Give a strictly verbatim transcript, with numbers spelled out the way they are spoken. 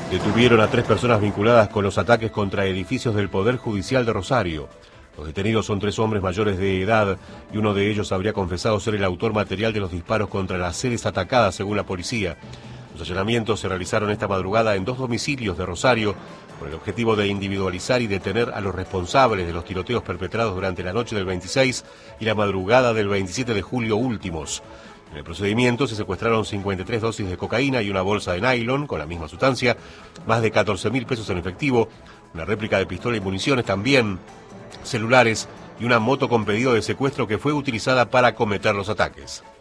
Detuvieron a tres personas vinculadas con los ataques contra edificios del Poder Judicial de Rosario. Los detenidos son tres hombres mayores de edad y uno de ellos habría confesado ser el autor material de los disparos contra las sedes atacadas, según la policía. Los allanamientos se realizaron esta madrugada en dos domicilios de Rosario con el objetivo de individualizar y detener a los responsables de los tiroteos perpetrados durante la noche del veintiséis y la madrugada del veintisiete de julio últimos. En el procedimiento se secuestraron cincuenta y tres dosis de cocaína y una bolsa de nylon con la misma sustancia, más de catorce mil pesos en efectivo, una réplica de pistola y municiones también, celulares y una moto con pedido de secuestro que fue utilizada para cometer los ataques.